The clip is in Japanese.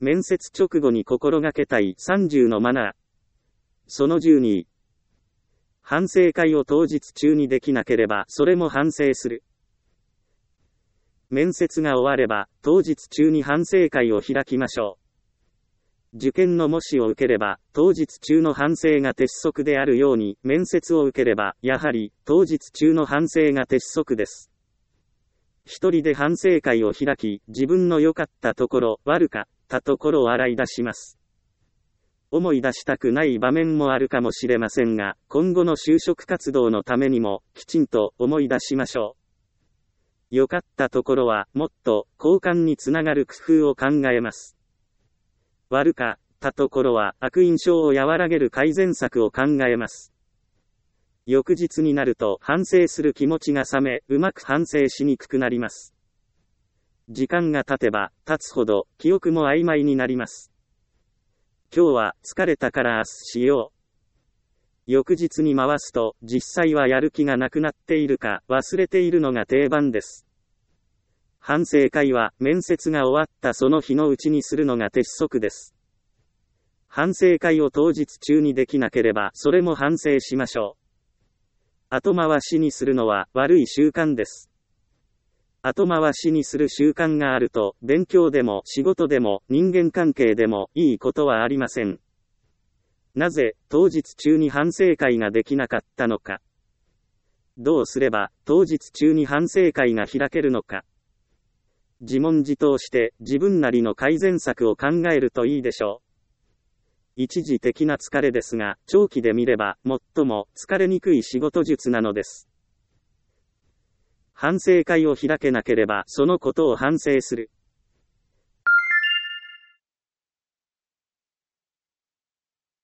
面接直後に心がけたい30のマナー。その12。反省会を当日中にできなければ、それも反省する。面接が終われば、当日中に反省会を開きましょう。受験の模試を受ければ、当日中の反省が鉄則であるように、面接を受ければ、やはり、当日中の反省が鉄則です。一人で反省会を開き、自分の良かったところ、悪かったところを洗い出します。思い出したくない場面もあるかもしれませんが、今後の就職活動のためにも、きちんと思い出しましょう。良かったところは、もっと、交換につながる工夫を考えます。悪かったところは、悪印象を和らげる改善策を考えます。翌日になると、反省する気持ちが冷め、うまく反省しにくくなります。時間が経てば、経つほど、記憶も曖昧になります。今日は疲れたから明日しよう。翌日に回すと、実際はやる気がなくなっているか、忘れているのが定番です。反省会は、面接が終わったその日のうちにするのが鉄則です。反省会を当日中にできなければ、それも反省しましょう。後回しにするのは、悪い習慣です。後回しにする習慣があると、勉強でも仕事でも人間関係でもいいことはありません。なぜ、当日中に反省会ができなかったのか。どうすれば、当日中に反省会が開けるのか。自問自答して、自分なりの改善策を考えるといいでしょう。一時的な疲れですが、長期で見れば、最も疲れにくい仕事術なのです。反省会を開けなければ、そのことを反省する。